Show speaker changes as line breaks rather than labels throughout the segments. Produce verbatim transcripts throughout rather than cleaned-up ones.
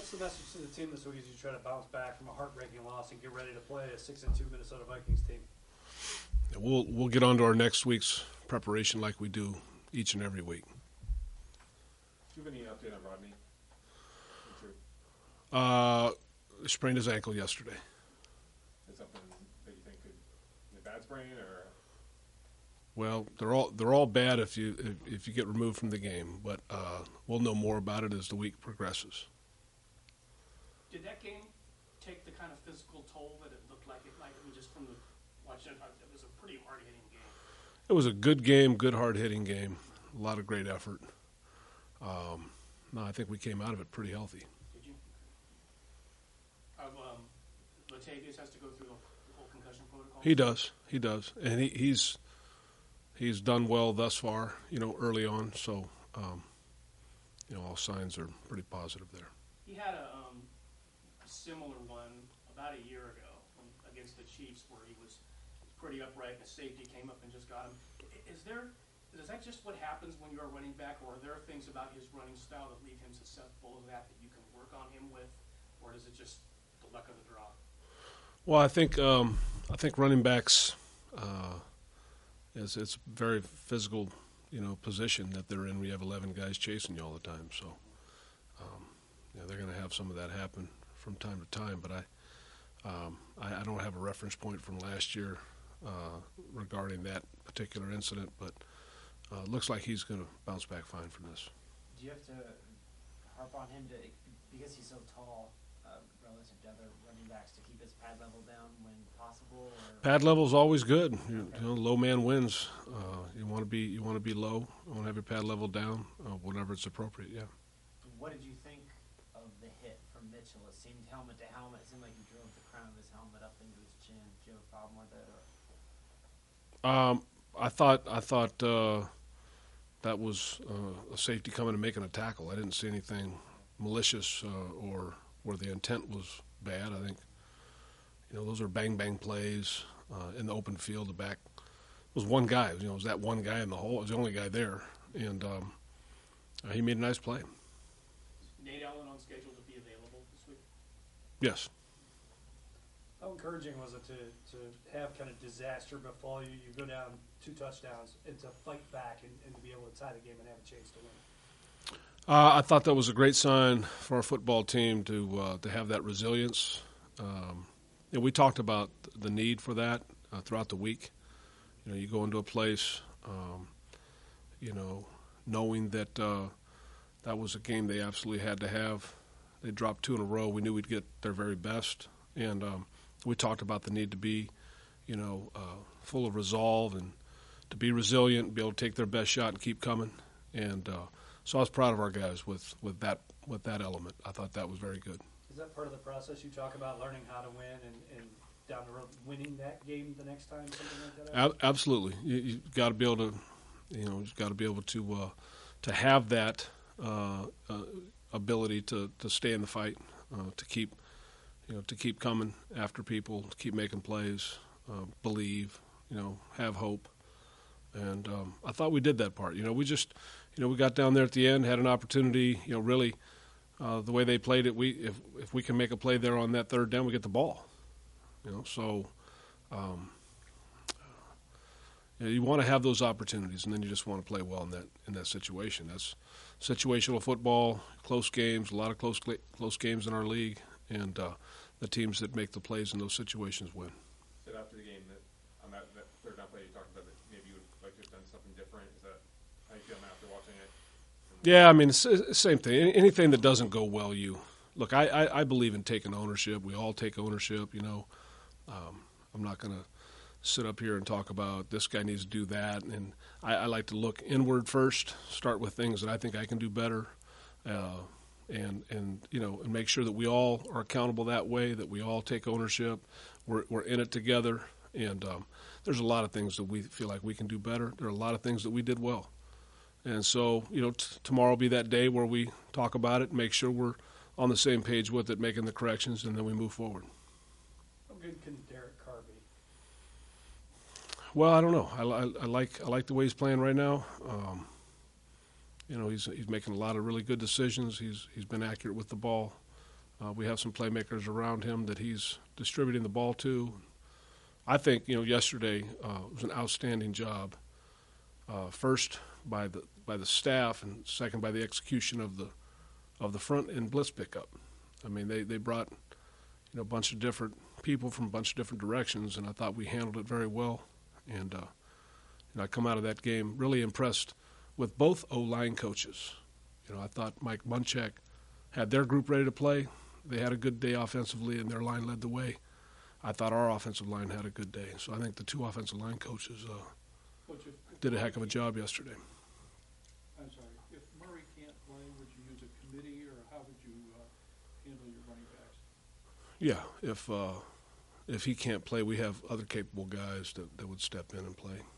what's the message to the team this week as you try to bounce back from a heartbreaking loss and get ready to play a six and two Minnesota Vikings team?
We'll we'll get on to our next week's preparation like we do each and every week.
Do you have any update on Rodney?
Uh, sprained his ankle yesterday.
Is something that you think could be a bad sprain, or?
Well, they're all they're all bad if you if, if you get removed from the game, but uh, we'll know more about it as the week progresses.
Did that game take the kind of physical toll that it looked like it might? I mean, just from the watching it, it was a pretty hard-hitting game.
It was a good game, good hard-hitting game, a lot of great effort. Um, no, I think we came out of it pretty healthy.
Did you? Uh, um, Latavius has to go through the whole concussion protocol.
He does, he does, and he, he's he's done well thus far. You know, early on, so um, you know, all signs are pretty positive there.
He had a um, similar one about a year ago when, against the Chiefs, where he was pretty upright and a safety came up and just got him. Is there, is that just what happens when you're a running back, or are there things about his running style that leave him susceptible to that that you can work on him with, or is it just the luck of the draw?
Well, I think um, I think running backs uh, is it's a very physical, you know, position that they're in. We have eleven guys chasing you all the time, so um, yeah, they're going to have some of that happen from time to time. But I, um, I, I don't have a reference point from last year uh, regarding that particular incident, but uh, it looks like he's going to bounce back fine from this.
Do you have to harp on him to because he's so tall uh, relative to other running backs to keep his pad level down when possible? Or?
Pad level is always good. You, you know, low man wins. Uh, you want to be you want to be low. You want to have your pad level down uh, whenever it's appropriate. Yeah.
What did you think of the hit from Mitchell? It seemed helmet to helmet. It seemed like he drove the crown of his helmet up into his chin. Do you have a problem with it? Or?
Um, I thought I thought uh, that was uh, a safety coming and making a tackle. I didn't see anything malicious uh, or where the intent was bad. I think you know those are bang bang plays uh, in the open field. The back was one guy. You know, it was that one guy in the hole. It was the only guy there, and um, uh, he made a nice play.
Nate Allen on schedule to be available this week?
Yes.
How encouraging was it to, to have kind of disaster befall you? You go down two touchdowns and to fight back and, and to be able to tie the game and have a chance to win?
Uh, I thought that was a great sign for our football team to uh, to have that resilience. Um, and we talked about the need for that uh, throughout the week. You know, you go into a place, um, you know, knowing that uh, that was a game they absolutely had to have. They dropped two in a row. We knew we'd get their very best, and um, we talked about the need to be, you know, uh, full of resolve and to be resilient, be able to take their best shot and keep coming. And uh, so I was proud of our guys with, with that with that element. I thought that was very good.
Is that part of the process you talk about, learning how to win and, and down the road winning that game the next time, something like that?
Ab- absolutely, you, you've got to be able to, you know, you've got to be able to uh, to have that uh, uh, ability to, to stay in the fight, uh, to keep. You know, to keep coming after people, to keep making plays, uh, believe, you know, have hope. And um, I thought we did that part. You know, we just, you know, we got down there at the end, had an opportunity, you know, really uh, the way they played it, we if if we can make a play there on that third down, we get the ball. You know, so um, you know, you want to have those opportunities, and then you just want to play well in that in that situation. That's situational football, close games, a lot of close close games in our league. And uh, the teams that make the plays in those situations win.
Said after the game that on that, that third down play you talked about that maybe you would like to have done something different. Is that how you feel after watching it?
Yeah, I mean, it's, it's same thing. Anything that doesn't go well, you look. I, I, I believe in taking ownership. We all take ownership. You know, um, I'm not going to sit up here and talk about this guy needs to do that. And I, I like to look inward first. Start with things that I think I can do better. Uh, And, and you know, and make sure that we all are accountable that way, that we all take ownership. We're, we're in it together. And um, there's a lot of things that we feel like we can do better. There are a lot of things that we did well. And so, you know, t- tomorrow will be that day where we talk about it, make sure we're on the same page with it, making the corrections, and then we move forward.
How good can Derek Carr be?
Well, I don't know. I, I, I like I like the way he's playing right now. Um, You know, he's he's making a lot of really good decisions. He's he's been accurate with the ball. Uh, we have some playmakers around him that he's distributing the ball to. I think, you know, yesterday uh, was an outstanding job. Uh, first by the by the staff, and second by the execution of the of the front end blitz pickup. I mean, they, they brought, you know, a bunch of different people from a bunch of different directions, and I thought we handled it very well. And uh, you know, I come out of that game really impressed with both O-line coaches. You know, I thought Mike Munchak had their group ready to play. They had a good day offensively, and their line led the way. I thought our offensive line had a good day. So I think the two offensive line coaches uh,
Coach, if- if
did a
Murray
heck of a
can't-
job yesterday.
I'm sorry, if Murray can't play, would you use a committee, or how would you uh, handle your running backs?
Yeah, if uh, if he can't play, we have other capable guys that, that would step in and play.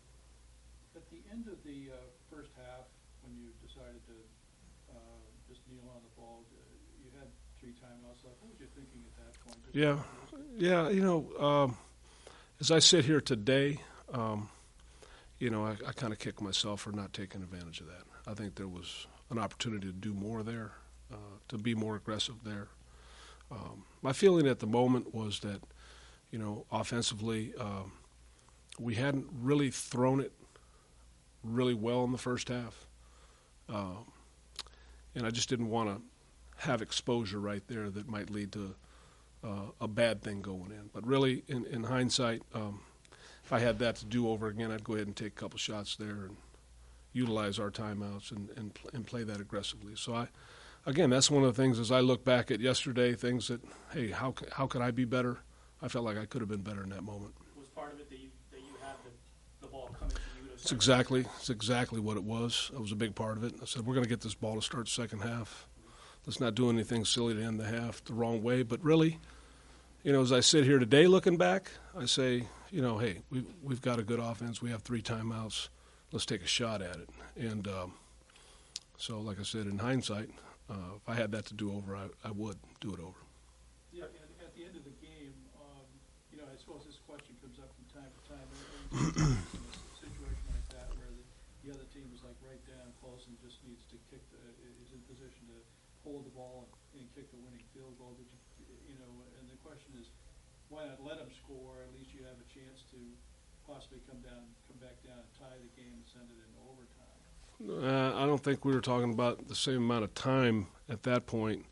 At the end of the uh, first half, when you decided to uh, just kneel on the ball, uh, you had three timeouts left. What was you thinking at that point? Just
Yeah, yeah. You know, um, as I sit here today, um, you know, I, I kind of kick myself for not taking advantage of that. I think there was an opportunity to do more there, uh, to be more aggressive there. Um, my feeling at the moment was that, you know, offensively, um, we hadn't really thrown it really well in the first half. Um, and I just didn't want to have exposure right there that might lead to uh, a bad thing going in. But really, in, in hindsight, um, if I had that to do over again, I'd go ahead and take a couple shots there and utilize our timeouts and, and, pl- and play that aggressively. So, I, again, that's one of the things as I look back at yesterday, things that, hey, how, c- how could I be better? I felt like I could have been better in that moment.
Was part of it that you, that you had the, the ball coming to you? To
It's exactly, it's exactly what it was. That was a big part of it. I said, we're going to get this ball to start the second half. Let's not do anything silly to end the half the wrong way. But really, you know, as I sit here today looking back, I say, you know, hey, we've, we've got a good offense. We have three timeouts. Let's take a shot at it. And um, so, like I said, in hindsight, uh, if I had that to do over, I, I would do it over.
Yeah, and at the end of the game, um, you know, I suppose this question comes up from time to time. In a situation like that where the, the other team is like right down close and just needs to kick the, is in position to hold the ball and, and kick the winning field goal. Did you, you know, and the question is, why not let them score? At least you have a chance to possibly come down, come back down and tie the game and send it into overtime.
Uh, I don't think we were talking about the same amount of time at that point.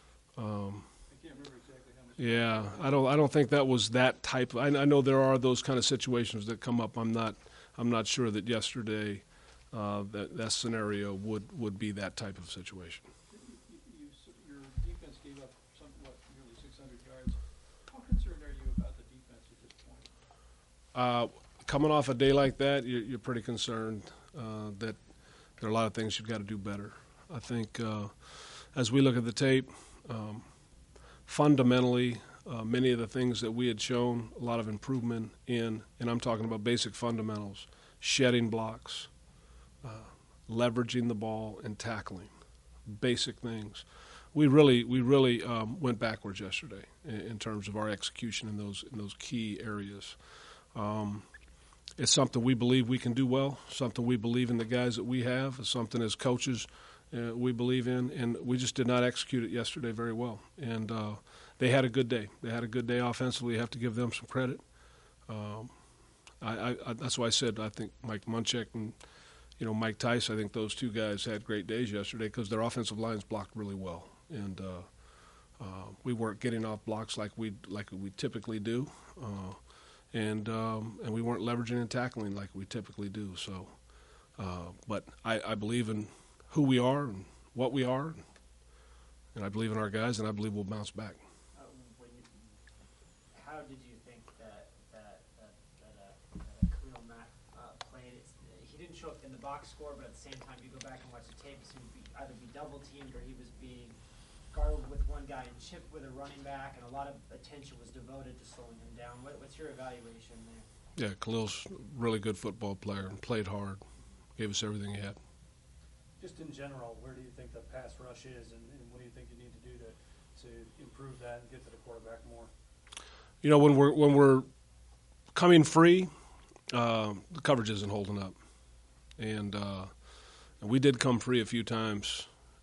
Um,
I can't remember exactly how much.
Yeah, I don't. I don't think that was that type. I, I know there are those kind of situations that come up. I'm not. I'm not sure that yesterday, uh, that that scenario would, would be that type of situation.
You, you, you, your defense gave up somewhat nearly six hundred yards. How concerned are you about the defense at this point?
Uh, coming off a day like that, you're, you're pretty concerned uh, that there are a lot of things you've got to do better. I think uh, as we look at the tape, um, fundamentally, uh, many of the things that we had shown a lot of improvement in, and I'm talking about basic fundamentals, shedding blocks, uh, leveraging the ball, and tackling, basic things. We really, we really um, went backwards yesterday in, in terms of our execution in those in those key areas. Um, it's something we believe we can do well, something we believe in the guys that we have, it's something as coaches uh, we believe in, and we just did not execute it yesterday very well. And uh, they had a good day. They had a good day offensively. You have to give them some credit. Um, I, I, I, that's why I said I think Mike Munchak and you know Mike Tice, I think those two guys had great days yesterday because their offensive lines blocked really well, and uh, uh, we weren't getting off blocks like we like we typically do. Uh, And um, and we weren't leveraging and tackling like we typically do. So, uh, but I, I believe in who we are and what we are, and I believe in our guys, and I believe we'll bounce back.
Uh, when you, how did you think that that that, that, uh, that Khalil Mack uh, played? It's, he didn't show up in the box score, but at the same time, you go back and watch the tape, he would be, either be double teamed or he was being guarded with one guy and chipped with a running back, and a lot of attention was devoted to slowing him down. What, what's your evaluation there?
Yeah, Khalil's a really good football player and played hard, gave us everything he had.
Just in general, where do you think the pass rush is, and, and what do you think you need to do to, to improve that and get to the quarterback more?
You know, when we're when we're coming free, uh, the coverage isn't holding up, and uh, and we did come free a few times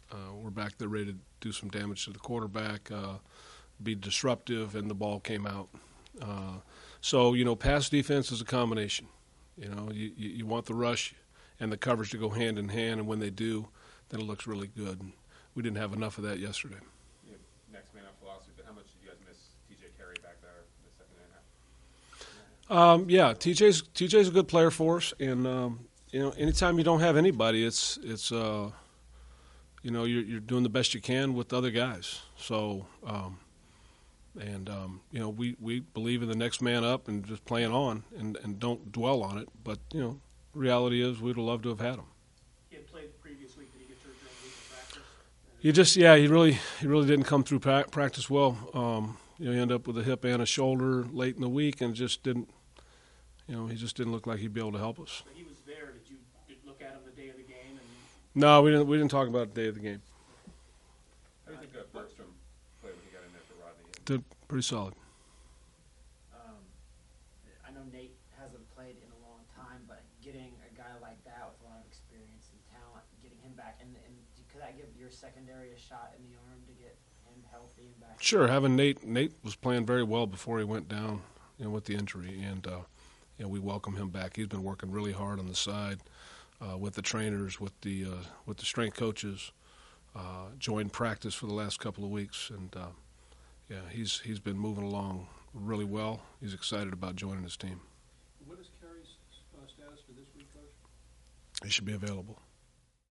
uh, were back there ready to do some damage to the quarterback, uh, be disruptive, and the ball came out. Uh, so, you know, pass defense is a combination. You know, you, you, you want the rush and the coverage to go hand in hand, and when they do, then it looks really good. And we didn't have enough of that yesterday.
You know, next man up philosophy, but how much did you guys miss T J Carey back there in the second and a half?
Um, yeah, T J's T J's a good player for us, and um, you know, anytime you don't have anybody, it's it's uh, you know, you're you're doing the best you can with the other guys. So, um, and um, you know, we, we believe in the next man up and just playing on, and, and don't dwell on it. But you know, reality is we'd have loved to have had him.
He had played the previous week. Did he get hurt during the week of practice?
He just, yeah, he really, he really didn't come through pra- practice well. Um, you know, he ended up with a hip and a shoulder late in the week, and just didn't, you know, he just didn't look like he'd be able to help us.
But he was there. Did you did look at him the day of the game? And
No, we didn't. We didn't talk about the day of the game.
How do you think uh, Bergstrom played when he got in there for Rodney?
Did pretty solid.
Um, I know Nate hasn't played in a long time, but getting a guy like that with a lot of experience and talent, getting him back, and, and could that give your secondary a shot in the arm to get him healthy and back?
Sure, having Nate. Nate was playing very well before he went down, you know, with the injury, and uh, you know, we welcome him back. He's been working really hard on the side uh, with the trainers, with the uh, with the strength coaches. Uh, joined practice for the last couple of weeks, and uh, yeah, he's he's been moving along really well. He's excited about joining his team.
What is Carey's uh, status for this week, Coach?
He should be available.